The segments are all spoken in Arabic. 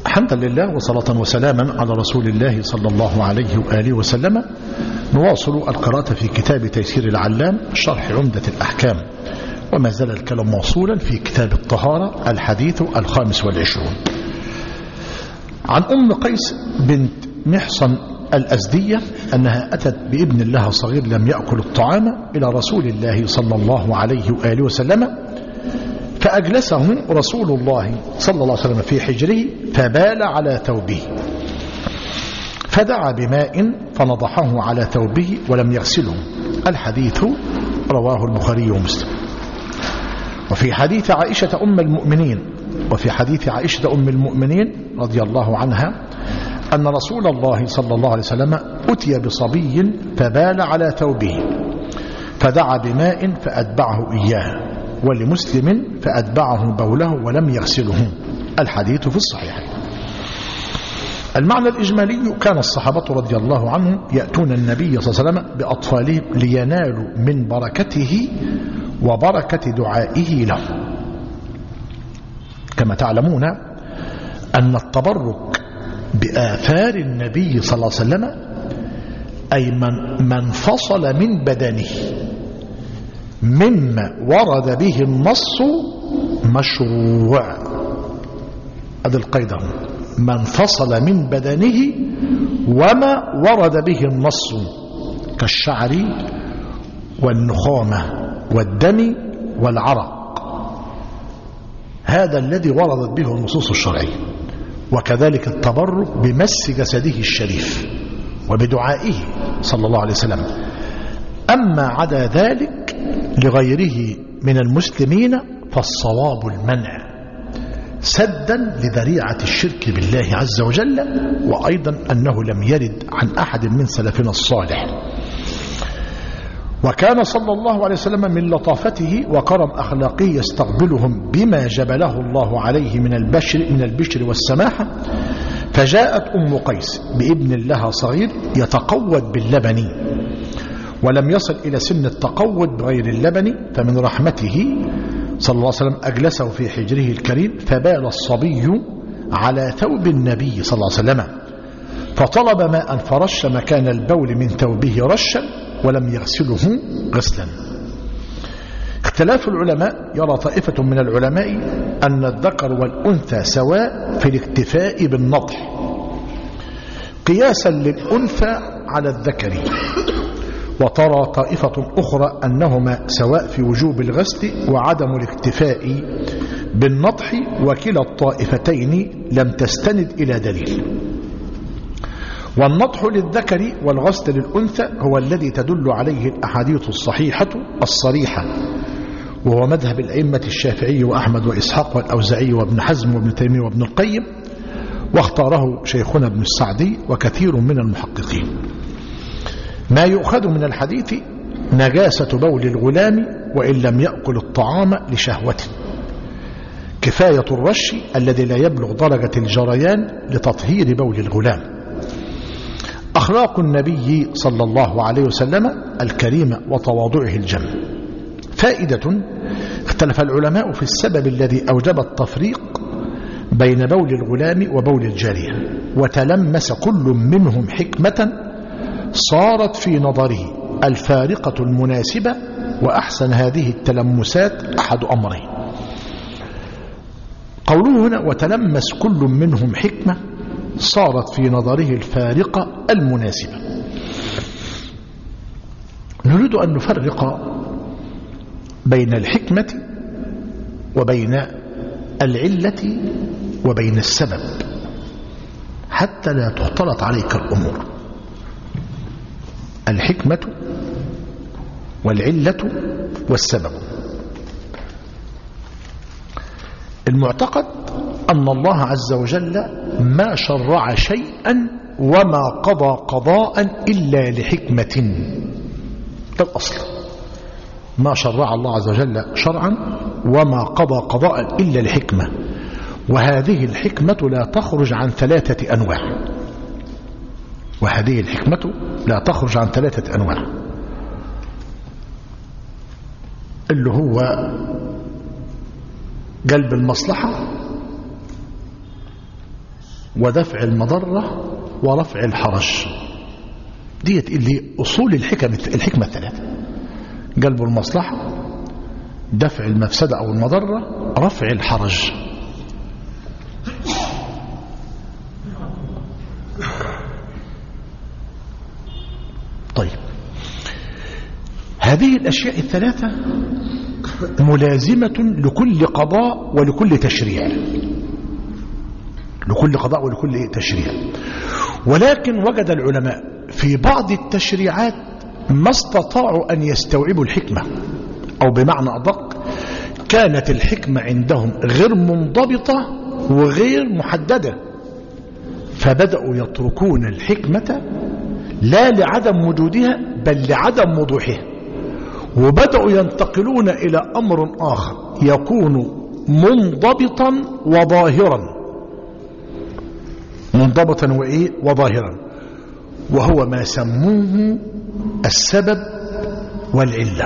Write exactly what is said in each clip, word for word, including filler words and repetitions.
حمدا لله وصلاة وسلاما على رسول الله صلى الله عليه وآله وسلم. نواصل القراءة في كتاب تيسير العلام شرح عمدة الأحكام، وما زال الكلام موصولا في كتاب الطهارة الحديث الخامس والعشرون. عن أم قيس بنت محصن الأزدية أنها أتت بابن لها صغير لم يأكل الطعام إلى رسول الله صلى الله عليه وآله وسلم، فأجلسه رسول الله صلى الله عليه وسلم في حجره فبال على ثوبه، فدعا بماء فنضحه على ثوبه ولم يغسله. الحديث رواه البخاري ومسلم. وفي حديث عائشة أم المؤمنين وفي حديث عائشة أم المؤمنين رضي الله عنها أن رسول الله صلى الله عليه وسلم أتي بصبي فبال على ثوبه فدعا بماء فأتبعه إياه، ولمسلم فأتبعه بوله ولم يغسله. الحديث في الصحيحين. المعنى الإجمالي: كان الصحابة رضي الله عنهم يأتون النبي صلى الله عليه وسلم بأطفالهم لينالوا من بركته وبركة دعائه له. كما تعلمون أن التبرك بآثار النبي صلى الله عليه وسلم أي من, من فصل من بدنه مما ورد به النص مشروع. هذا القيد: من فصل من بدنه وما ورد به النص كالشعر والنخامة والدم والعرق، هذا الذي وردت به النصوص الشرعية. وكذلك التبرك بمس جسده الشريف وبدعائه صلى الله عليه وسلم. أما عدا ذلك لغيره من المسلمين فالصواب المنع سدا لذريعة الشرك بالله عز وجل، وأيضا أنه لم يرد عن أحد من سلفنا الصالح. وكان صلى الله عليه وسلم من لطافته وكرم أخلاقه يستقبلهم بما جبله الله عليه من البشر من البشر والسماحة. فجاءت أم قيس بابن لها صغير يتقود باللبن، ولم يصل إلى سن التقود بغير اللبن، فمن رحمته صلى الله عليه وسلم أجلسه في حجره الكريم فبال الصبي على ثوب النبي صلى الله عليه وسلم، فطلب ماء فرش مكان البول من ثوبه رشا ولم يغسله غسلا. اختلاف العلماء: يرى طائفة من العلماء أن الذكر والأنثى سواء في الاكتفاء بالنضح قياسا للأنثى على الذكر، وترى طائفة أخرى أنهما سواء في وجوب الغسل وعدم الاكتفاء بالنضح، وكلا الطائفتين لم تستند إلى دليل. والنضح للذكر والغسل للأنثى هو الذي تدل عليه الأحاديث الصحيحة الصريحة، وهو مذهب الأئمة الشافعي وأحمد وإسحاق والأوزاعي وابن حزم وابن تيمية وابن القيم، واختاره شيخنا ابن السعدي وكثير من المحققين. ما يؤخذ من الحديث نجاسة بول الغلام وإن لم يأكل الطعام لشهوته، كفاية الرش الذي لا يبلغ درجة الجريان لتطهير بول الغلام. أخلاق النبي صلى الله عليه وسلم الكريمة وتواضعه الجم. فائدة: اختلف العلماء في السبب الذي أوجب التفريق بين بول الغلام وبول الجارية، وتلمس كل منهم حكمة صارت في نظره الفارقة المناسبة، وأحسن هذه التلمسات أحد أمرين. قوله هنا وتلمس كل منهم حكمة صارت في نظره الفارقة المناسبة، نريد أن نفرق بين الحكمة وبين العلة وبين السبب حتى لا تختلط عليك الأمور. الحكمة والعلة والسبب. المعتقد أن الله عز وجل ما شرع شيئا وما قضى قضاء إلا لحكمة. ده الأصل: ما شرع الله عز وجل شرعا وما قضى قضاء إلا لحكمة، وهذه الحكمة لا تخرج عن ثلاثة أنواع وهذه الحكمة لا تخرج عن ثلاثة أنواع اللي هو جلب المصلحة ودفع المضرة ورفع الحرج. ديت اللي أصول الحكمة الحكمة الثلاثة: جلب المصلحة، دفع المفسدة أو المضرة، رفع الحرج. طيب، هذه الأشياء الثلاثة ملازمة لكل قضاء ولكل تشريع، لكل قضاء ولكل تشريع. ولكن وجد العلماء في بعض التشريعات ما استطاعوا أن يستوعبوا الحكمة، أو بمعنى أدق كانت الحكمة عندهم غير منضبطة وغير محددة، فبدأوا يتركون الحكمة لا لعدم وجودها بل لعدم وضوحها، وبدأوا ينتقلون إلى أمر آخر يكون منضبطا وظاهرا، منضبطا وإيه وظاهرا، وهو ما سموه السبب والعلة.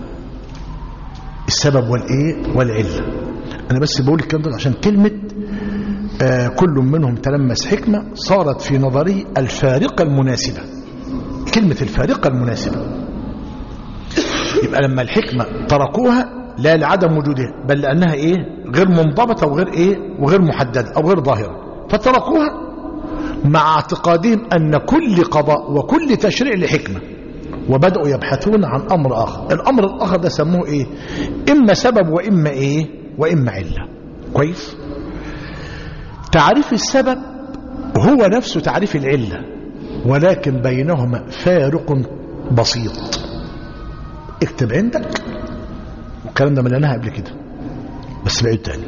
السبب والإيه والعلة. أنا بس بقول الكلام ده عشان كلمة آه كل منهم تلمس حكمة صارت في نظري الفارقة المناسبة. كلمة الفارقة المناسبة، يبقى لما الحكمة تركوها لا لعدم وجودها بل لأنها إيه غير منضبطة وغير إيه وغير محددة أو غير ظاهرة، فتركوها مع اعتقادهم أن كل قضاء وكل تشريع لحكمة، وبدأوا يبحثون عن أمر آخر. الأمر الآخر ده سموه إيه؟ إما سبب وإما إيه وإما علة. كويس؟ تعريف السبب هو نفسه تعريف العلة، ولكن بينهما فارق بسيط. اكتب عندك، والكلام ده مليناها قبل كده بس بعيد تاني.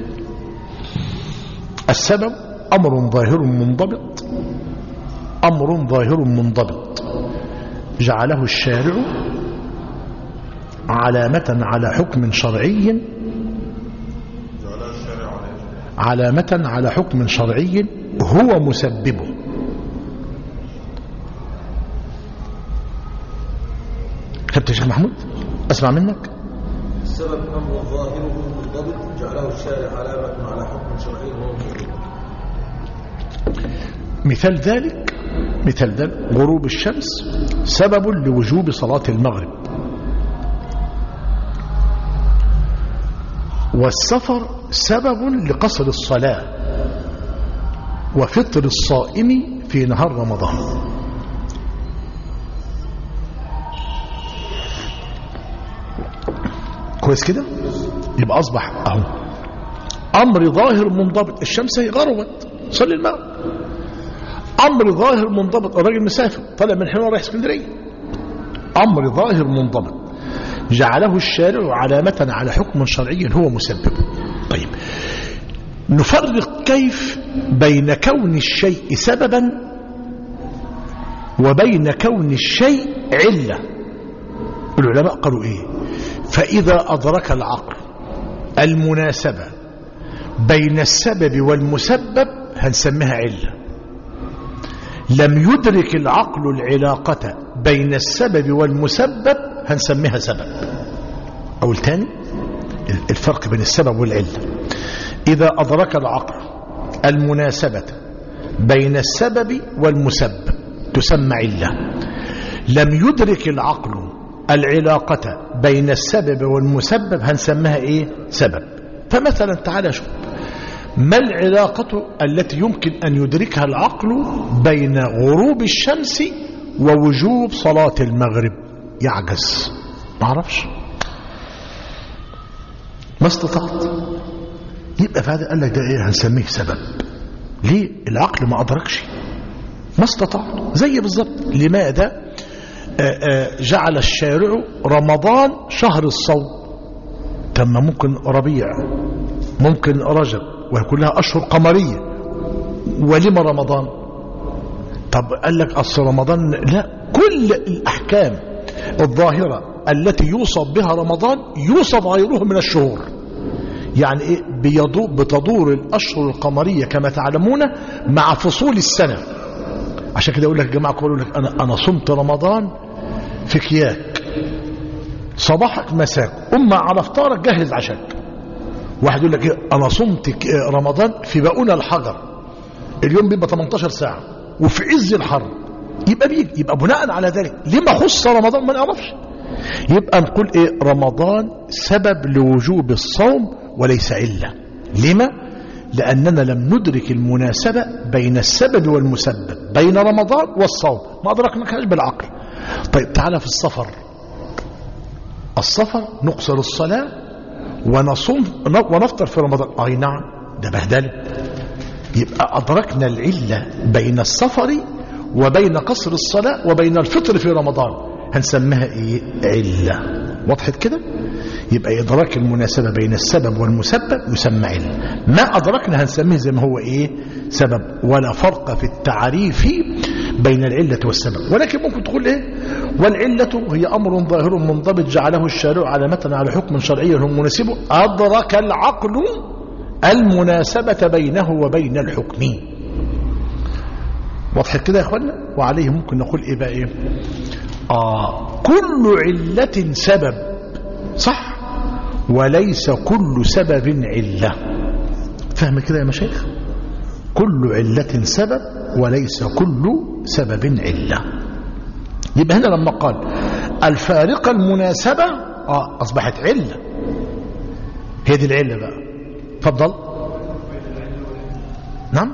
السبب أمر ظاهر منضبط، أمر ظاهر منضبط جعله الشارع علامة على حكم شرعي، علامة على حكم شرعي هو مسببه. خدت يا شيخ محمود؟ أسمع منك. السبب أمر ظاهره منضبط جعله الشارع علامة على حكم شرعي هو مسببه. مثال ذلك مثال ذلك غروب الشمس سبب لوجوب صلاة المغرب، والسفر سبب لقصر الصلاة، وفطر الصائم في نهار رمضان. كويس كده؟ يبقى أصبح أهو أمر ظاهر منضبط، الشمس غربت صلي المغرب. أمر ظاهر منضبط، الراجل مسافر طلع من حلوان رايح اسكندرية، أمر ظاهر منضبط جعله الشارع علامة على حكم شرعي هو مسببه. طيب، نفرق كيف بين كون الشيء سببا وبين كون الشيء علة. العلماء قالوا إيه؟ فإذا أدرك العقل المناسبة بين السبب والمسبب هنسميها علة. لم يدرك العقل العلاقة بين السبب والمسبب هنسميها سبب. أو الثاني الفرق بين السبب والعلة: إذا أدرك العقل المناسبة بين السبب والمسبب تسمى علة. لم يدرك العقل العلاقة بين السبب والمسبب هنسميها إيه؟ سبب. فمثلا تعالى شوف، ما العلاقة التي يمكن أن يدركها العقل بين غروب الشمس ووجوب صلاة المغرب؟ يعجز، ما عرفش، ما استطعت. يبقى فهذا قال لك ده ايه؟ هنسميه سبب. ليه؟ العقل ما أدركش، ما استطاع. زي بالضبط لماذا آآ آآ جعل الشارع رمضان شهر الصوم؟ تم ممكن ربيع، ممكن رجب، وكلها أشهر قمرية، ولما رمضان؟ طب قال لك أصل رمضان لا، كل الأحكام الظاهرة التي يوصف بها رمضان يوصف غيره من الشهور. يعني إيه؟ بتدور الأشهر القمرية كما تعلمون مع فصول السنة. عشان كده يقول لك الجماعة يقول لك أنا أنا صمت رمضان في كياك، صباحك مساك، أما على فطارك جهز عشاك. واحد يقول لك إيه؟ أنا صمت رمضان في بقون الحجر، اليوم بيبقى ثمانية عشر ساعة وفي عز الحر، يبقى بيجي. يبقى بناء على ذلك لما خص رمضان ما نعرفش. يبقى نقول ايه؟ رمضان سبب لوجوب الصوم وليس علة. لما؟ لأننا لم ندرك المناسبة بين السبب والمسبب، بين رمضان والصوم، ما أدركناش بالعقل. طيب تعالى في السفر، السفر نقصر الصلاة ونصوم ونفطر في رمضان، أي نعم ده بهدله. يبقى أدركنا العلة بين السفر وبين قصر الصلاة وبين الفطر في رمضان، هنسميها ايه؟ علة. وضحت كده؟ يبقى إدراك المناسبة بين السبب والمسبب يسمى علة. ما أدركنا هنسميه زي ما هو ايه؟ سبب. ولا فرق في التعريف بين العلة والسبب. ولكن ممكن تقول ايه؟ والعلة هي أمر ظاهر منضبط جعله الشارع علامة على حكم شرعي هو مناسبه، أدرك العقل المناسبة بينه وبين الحكم. وضحت كده يا اخوانا؟ وعليه ممكن نقول ايه بقى؟ ايه؟ آه كل علة سبب، صح، وليس كل سبب علة. فهم كده يا مشايخ؟ كل علة سبب وليس كل سبب علة. يبقى هنا لما قال الفارقة المناسبة آه أصبحت علة، هي دي العلة بقى. تفضل. نعم.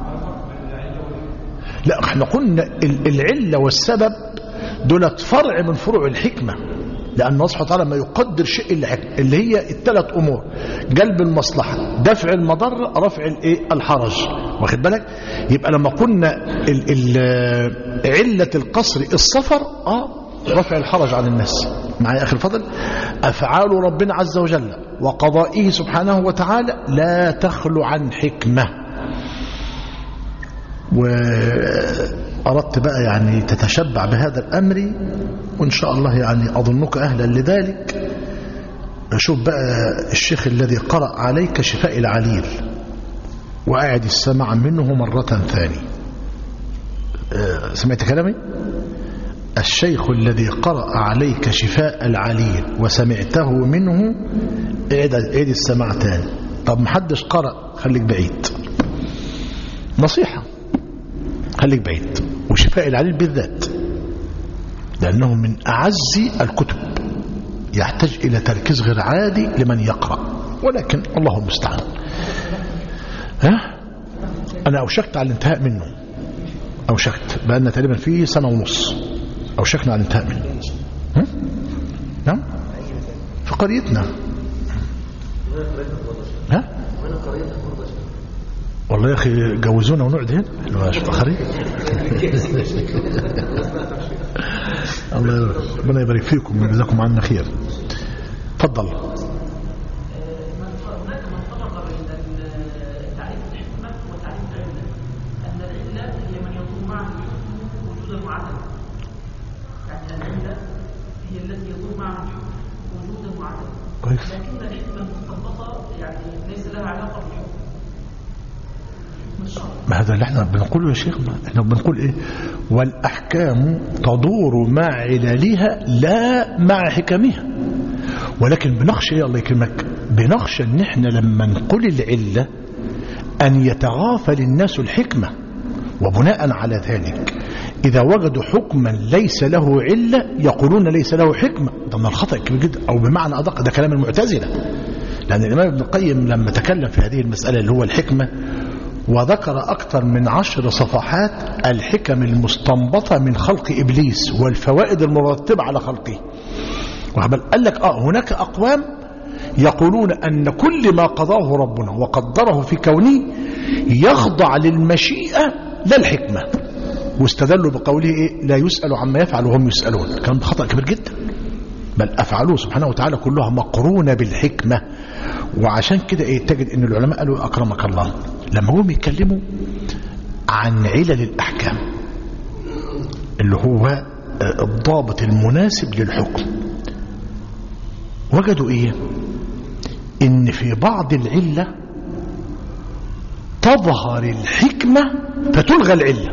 لا احنا قلنا العلة والسبب دولت فرع من فروع الحكمة، لأن الله سبحانه وتعالى ما يقدر شيء اللي هي الثلاث أمور: جلب المصلحة، دفع المضرة، رفع الايه الحرج. واخد بالك؟ يبقى لما قلنا ال ال علة القصر السفر اه رفع الحرج عن الناس. معايا أخي الفضل؟ أفعال ربنا عز وجل وقضائه سبحانه وتعالى لا تخلو عن حكمة. وأردت بقى يعني تتشبع بهذا الأمر، وإن شاء الله يعني أظنك أهلا لذلك. شوف بقى الشيخ الذي قرأ عليك شفاء العليل وأعد السمع منه مرة ثانية. سمعت كلامي؟ الشيخ الذي قرأ عليك شفاء العليل وسمعته منه اعد اعد السمع ثاني. طب محدش قرأ، خليك بعيد. نصيحة، خليك بعيد. وشفاء العليل بالذات لأنه من أعز الكتب، يحتاج إلى تركيز غير عادي لمن يقرأ، ولكن الله المستعان. ها؟ أنا أوشكت على الانتهاء منه، أوشكت بأن تقريبا فيه سنة ونص أوشكنا على الانتهاء منه. ها؟ نعم؟ في قريتنا. ها؟ والله يا أخي جوزونا ونقعد هنا احنا مش فخرين. الله ربنا يبارك فيكم ويجزاكم عنا خير. تفضل. كويس. لكن الحكمة المستنبطة يعني ليس لها علاقة بالحكم. ما هذا اللي احنا بنقوله يا شيخ. احنا بنقول ايه؟ والاحكام تدور مع عللها لا مع حكمها. ولكن بنخشى يا الله يكرمك، بنخشى ان احنا لما نقول العله ان يتغافل الناس الحكمه، وبناء على ذلك اذا وجدوا حكما ليس له عله يقولون ليس له حكمه. ده من الخطا الكبير جدا، او بمعنى ادق ده كلام المعتزله. لان الامام ابن القيم لما تكلم في هذه المساله اللي هو الحكمه وذكر أكثر من عشر صفحات الحكم المستنبطة من خلق إبليس والفوائد المرتبة على خلقه، قال لك آه هناك أقوام يقولون أن كل ما قضاه ربنا وقدره في كونه يخضع للمشيئة لا الحكمة، واستدلوا بقوله إيه؟ لا يسأل عما يفعل وهم يسألون. كان خطأ كبير جدا، بل أفعاله سبحانه وتعالى كلها مقرونة بالحكمة. وعشان كده إيه تجد أن العلماء قالوا أكرمك الله لما هم يتكلموا عن علل الأحكام اللي هو الضابط المناسب للحكم، وجدوا إيه؟ إن في بعض العلة تظهر الحكمة فتلغى العلة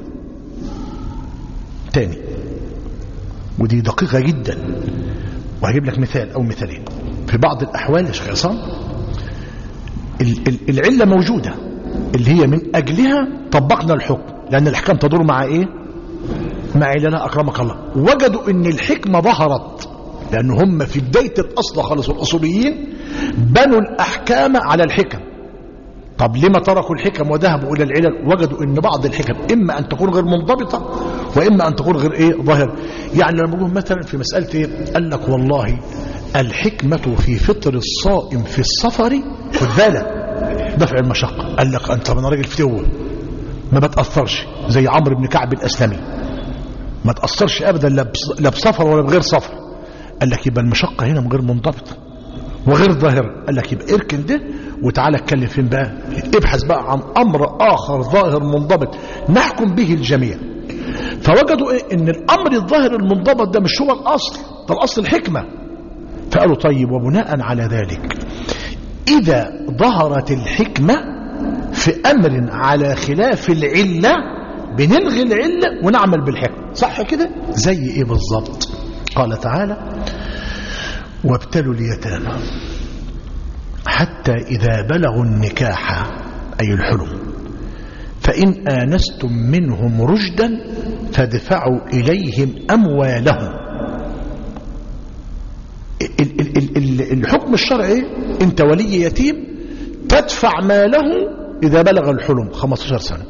تاني، ودي دقيقة جدا. وهجيب لك مثال أو مثالين. في بعض الأحوال يا شيخ عصام العلة موجودة اللي هي من أجلها طبقنا الحكم، لأن الأحكام تدور مع إيه؟ مع عللها أكرمك الله. وجدوا أن الحكمة ظهرت لأن هم في بداية الأصل خالص الأصوليين بنوا الأحكام على الحكم. طب لما تركوا الحكم وذهبوا إلى العلل؟ وجدوا أن بعض الحكم إما أن تكون غير منضبطة وإما أن تكون غير إيه؟ ظاهرة. يعني لما نقول مثلا في مسألة إيه؟ قال لك والله الحكمة في فطر الصائم في السفر خد بالك دفع المشقة. قال لك أنت من راجل فتوة ما بتأثرش زي عمرو بن كعب الأسلمي، ما تأثرش أبدا لا بسفر ولا بغير سفر. قال لك يبقى المشقة هنا غير منضبطة وغير ظاهرة. قال لك يبقى اركن ده وتعالى اتكلم فين بقى؟ ابحث بقى عن أمر آخر ظاهر منضبط نحكم به الجميع. فوجدوا إيه؟ إن الأمر الظاهر المنضبط ده مش هو الأصل، ده الأصل الحكمة. فقالوا طيب وبناء على ذلك إذا ظهرت الحكمة في أمر على خلاف العلة بنلغي العلة ونعمل بالحكمة. صح كده؟ زي إيه بالضبط؟ قال تعالى وابتلوا اليتامى حتى إذا بلغوا النكاح أي الحلم فإن آنستم منهم رشدا فادفعوا إليهم أموالهم. الحكم الشرعي أنت ولي يتيم تدفع ماله إذا بلغ الحلم خمسة عشر سنة.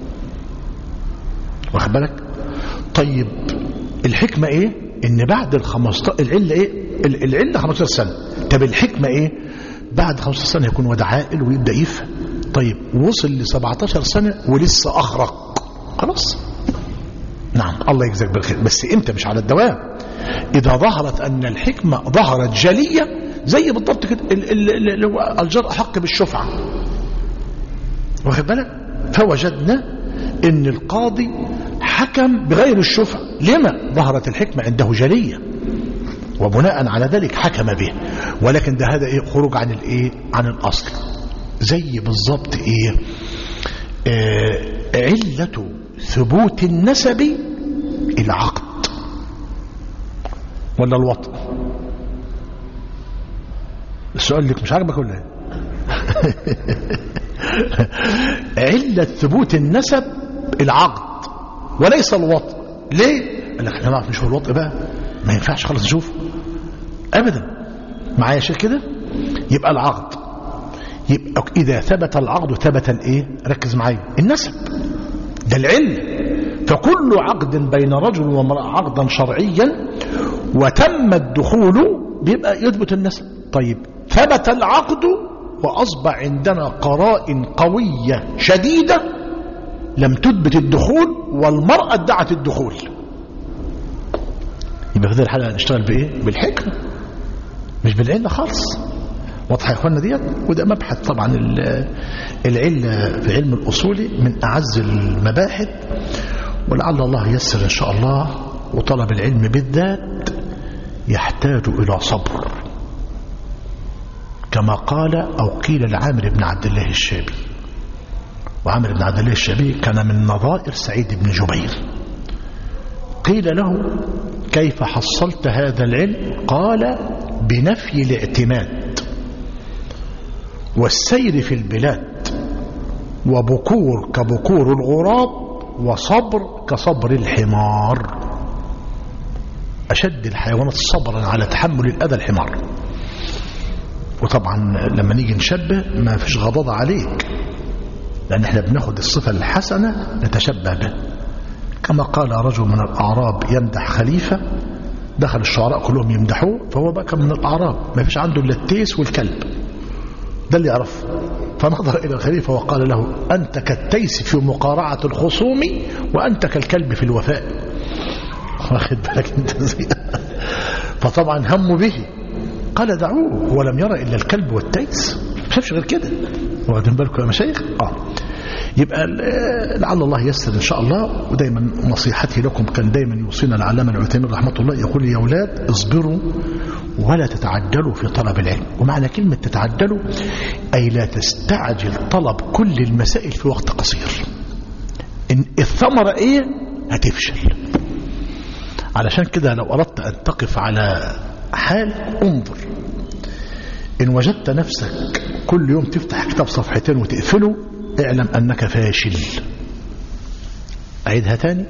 واخد بالك؟ طيب الحكمة إيه؟ إن بعد الخمسة العلة إيه؟ العلة خمسة عشر سنة. طب الحكمة إيه؟ بعد خمسة عشر سنة يكون واد عاقل ويبدأ يفهم. طيب وصل ل سبعة عشر سنة ولسه أخرق خلاص. نعم الله يجزاك بالخير، بس أنت مش على الدوام. إذا ظهرت أن الحكمة ظهرت جلية زي بالضبط كده اللي هو الجار أحق بالشفعة. واخد بالك؟ فوجدنا أن القاضي حكم بغير الشفعة. لما؟ ظهرت الحكمة عنده جلية وبناء على ذلك حكم به. ولكن ده هذا إيه؟ خروج عن الإيه؟ عن الأصل. زي بالضبط إيه؟ آه علة ثبوت النسب العقد ولا الوطء؟ السؤال لك مش عاجبك ولا ايه؟ علة ثبوت النسب العقد وليس الوطء. ليه؟ قال لك احنا نعرف مش هو الوطء بقى ما ينفعش خلاص نشوفه ابدا. معايا شيء كده؟ يبقى العقد، يبقى اذا ثبت العقد ثبت الايه؟ ركز معايا، النسب ده العلم. فكل عقد بين رجل وامرأة عقدا شرعيا وتم الدخول بيبقى يثبت النسب. طيب ثبت العقد وأصبح عندنا قرائن قوية شديدة لم تثبت الدخول والمرأة ادعت الدخول، يبقى في هذه الحالة نشتغل بإيه؟ بالحكمة مش بالعلة خالص. واضحة يا اخوانا ديت؟ وده مبحث طبعا العلة في علم الأصول من أعز المباحث، ولعل الله ييسر إن شاء الله. وطلب العلم بالذات يحتاج إلى صبر كما قال أو قيل لعامر بن عبد الله الشابي. وعامر بن عبد الله الشابي كان من نظائر سعيد بن جبير. قيل له كيف حصلت هذا العلم؟ قال بنفي الاعتماد والسير في البلاد وبكور كبكور الغراب وصبر كصبر الحمار. أشد الحيوانات صبرا على تحمل الأذى الحمار. وطبعا لما نيجي نشبه ما فيش غضاضة عليك، لأن احنا بناخد الصفة الحسنة نتشبه به. كما قال رجل من الأعراب يمدح خليفة، دخل الشعراء كلهم يمدحوه فهو بقى من الأعراب ما فيش عنده إلا التيس والكلب، ده اللي يعرف. فنظر إلى الخليفة وقال له أنت كالتيس في مقارعة الخصوم وأنت كالكلب في الوفاء. واخد بالك انت زي فطبعا همه به. قال دعوه ولم يرى إلا الكلب والتيس، ما شافش غير كده. واخدين بالكم يا مشايخ؟ اه يبقى لعل الله ييسر ان شاء الله. ودايما نصيحتي لكم كان دايما يوصينا العلامة العثيمين رحمه الله يقول يا اولاد اصبروا ولا تتعجلوا في طلب العلم. ومعنى كلمة تتعجلوا أي لا تستعجل طلب كل المسائل في وقت قصير. إن الثمرة إيه؟ هتفشل. علشان كده لو أردت أن تقف على حال انظر، إن وجدت نفسك كل يوم تفتح كتاب صفحتين وتقفله اعلم أنك فاشل. أعيدها تاني.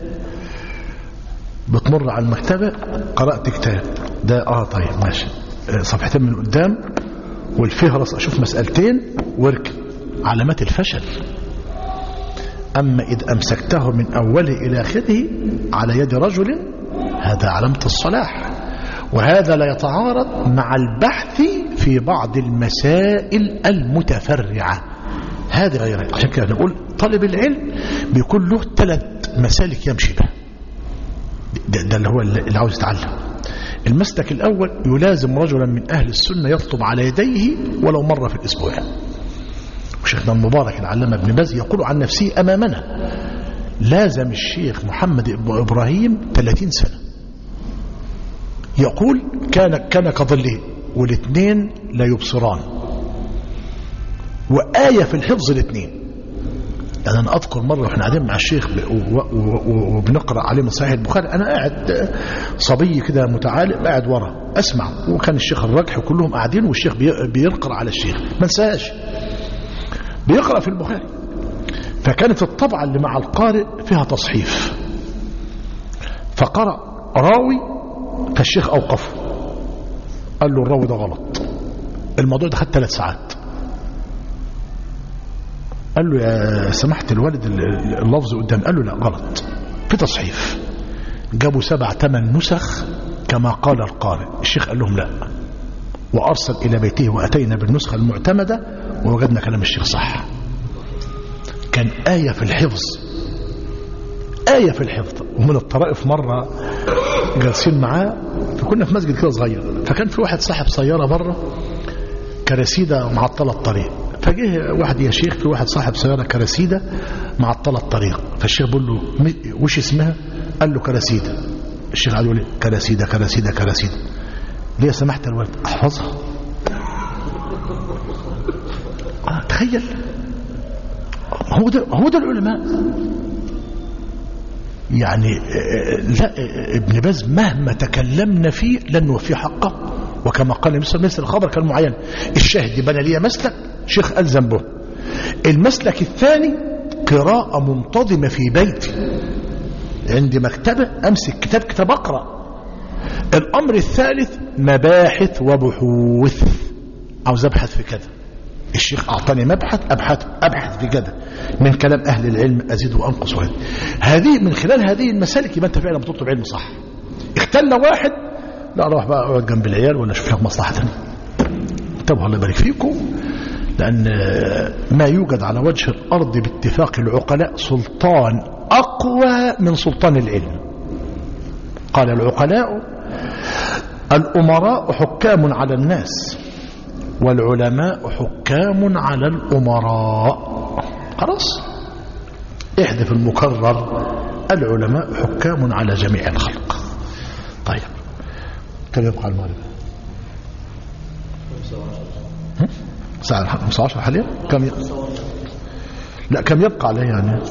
بتمر على المكتبة قرأت كتاب ده اه طيب ماشي صفحتين من قدام والفهرس أشوف مسألتين واركب، علامات الفشل. أما إذ أمسكته من أوله إلى آخره على يد رجل هذا علامة الصلاح، وهذا لا يتعارض مع البحث في بعض المسائل المتفرعة. هذا غير. عشان كده نقول طالب العلم بيكون له ثلاث مسالك يمشي بها. ده, ده اللي هو اللي عاوز يتعلم. المسلك الأول يلازم رجلا من أهل السنة يطلب على يديه ولو مرة في الأسبوع. وشيخنا المبارك العلامة ابن باز يقول عن نفسه أمامنا لازم الشيخ محمد إبراهيم ثلاثين سنة. يقول كان كان كظله والاثنين لا يبصران، وآية في الحفظ الاثنين. يعني أنا أذكر مرة وإحنا قاعدين مع الشيخ وبنقرأ عليه من صحيح البخاري، أنا قاعد صبي كده متعالم قاعد ورا أسمع، وكان الشيخ الرجح وكلهم قاعدين والشيخ بيقرأ على الشيخ ما انساش بيقرأ في البخاري. فكانت الطبعة اللي مع القارئ فيها تصحيف، فقرأ راوي فالشيخ أوقفه قال له الراوي ده غلط. الموضوع ده خد ثلاث ساعات. قال له يا سمحت الوالد اللفظ قدام، قال له لا غلط في تصحيف. جابوا سبع ثمان نسخ كما قال القارئ. الشيخ قال لهم لا، وأرسل إلى بيته وأتينا بالنسخة المعتمدة ووجدنا كلام الشيخ صح. كان آية في الحفظ، آية في الحفظ. ومن الطرائف مرة جالسين معاه، فكنا في مسجد كده صغير، فكان في واحد صاحب سيارة بره كراسيدة معطلة الطريق، فجه واحد يا شيخ في واحد صاحب سيارة كراسيدة معطلة الطريق. فالشيخ بيقول له وش اسمها؟ قال له كراسيدة. الشيخ قال له كراسيدة كراسيدة كراسيدة. ليه سمحت الولد؟ احفظها. آه تخيل، هو ده هو ده العلماء. يعني لا ابن باز مهما تكلمنا فيه لن نوفي حقه، وكما قال مثل مثل الخبر كالمعين. الشاهد بنى لي مسلك شيخ ألزم به. المسلك الثاني قراءة منتظمة في بيتي، عندي مكتبة أمسك كتاب كتاب أقرأ. الأمر الثالث مباحث وبحوث، عاوز أبحث في كذا، الشيخ أعطاني مبحث أبحث أبحث في كذا من كلام أهل العلم أزيد وأنقص. وهذه هذه من خلال هذه المسالك يبقى أنت فعلا بتطلب علم صح. اختل واحد لا أروح بقى أقعد جنب العيال ولا أشوف لك مصلحة ثانية. انتبهوا الله يبارك فيكم، لأن ما يوجد على وجه الأرض باتفاق العقلاء سلطان أقوى من سلطان العلم. قال العقلاء الأمراء حكام على الناس والعلماء حكام على الأمراء. خلاص احذف المكرر، العلماء حكام على جميع الخلق. طيب كم يبقى المغرب؟ ساعة خمسة عشر حاليا. كم ي... لا كم يبقى عليه يعني؟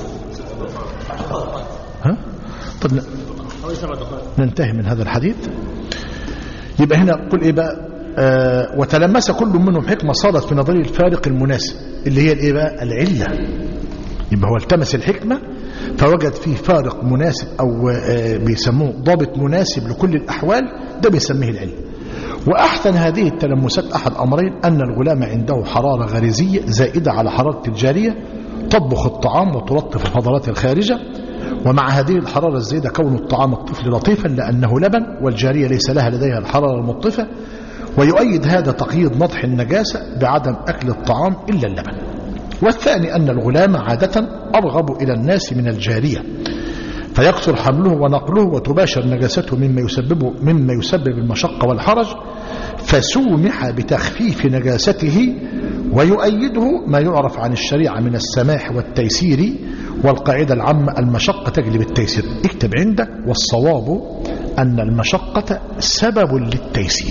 ها؟ طب ن... ننتهي من هذا الحديث. يبقى هنا قل ايه بقى؟ آه وتلمس كل منهم حكمة صارت في نظري الفارق المناسب اللي هي الايه بقى؟ العلة. يبقى هو التمس الحكمة فوجد فيه فارق مناسب او آه بيسموه ضابط مناسب لكل الأحوال، ده بيسميه العلم. وأحسن هذه التلمسات أحد أمرين: أن الغلام عنده حرارة غريزية زائدة على حرارة الجارية تطبخ الطعام وتلطف الفضلات الخارجة، ومع هذه الحرارة الزائدة كون الطعام الطفل لطيفا لأنه لبن والجارية ليس لها لديها الحرارة المطفة. ويؤيد هذا تقييد نضح النجاسة بعدم أكل الطعام إلا اللبن. والثاني أن الغلام عادة أرغب إلى الناس من الجارية فيقصر حمله ونقله وتباشر نجاسته مما يسبب مما يسبب المشقة والحرج، فسومح بتخفيف نجاسته. ويؤيده ما يعرف عن الشريعة من السماح والتيسير، والقاعدة العامة المشقة تجلب التيسير. اكتب عندك والصواب أن المشقة سبب للتيسير.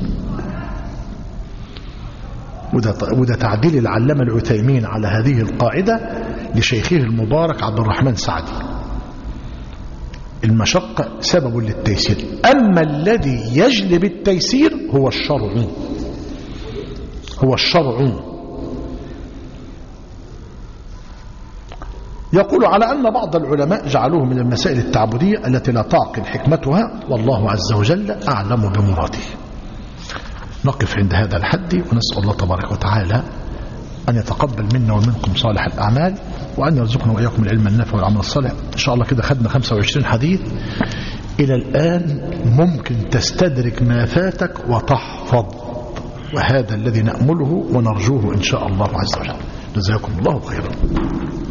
وده, وده تعديل العلامة العثيمين على هذه القاعدة لشيخه المبارك عبد الرحمن سعدي. المشقة سبب للتيسير، أما الذي يجلب التيسير هو الشرع، هو الشرع. يقول على أن بعض العلماء جعلوه من المسائل التعبدية التي لا تعقل حكمتها، والله عز وجل أعلم بمراده. نقف عند هذا الحد، ونسأل الله تبارك وتعالى أن يتقبل منا ومنكم صالح الأعمال، وأن يرزقنا وإياكم العلم النافع والعمل الصالح. إن شاء الله كده خدنا خمسة وعشرين حديث. إلى الآن ممكن تستدرك ما فاتك وتحفظ، وهذا الذي نأمله ونرجوه إن شاء الله عز وجل. جزاكم الله خيرا.